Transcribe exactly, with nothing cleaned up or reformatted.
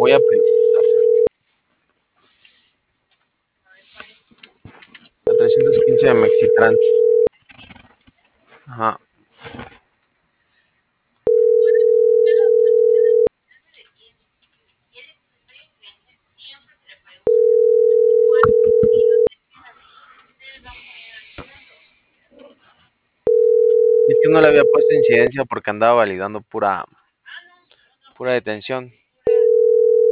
voy a preguntar. La trescientos quince de Mexitrans. Ajá. Es que no le había puesto incidencia porque andaba validando pura, pura detención.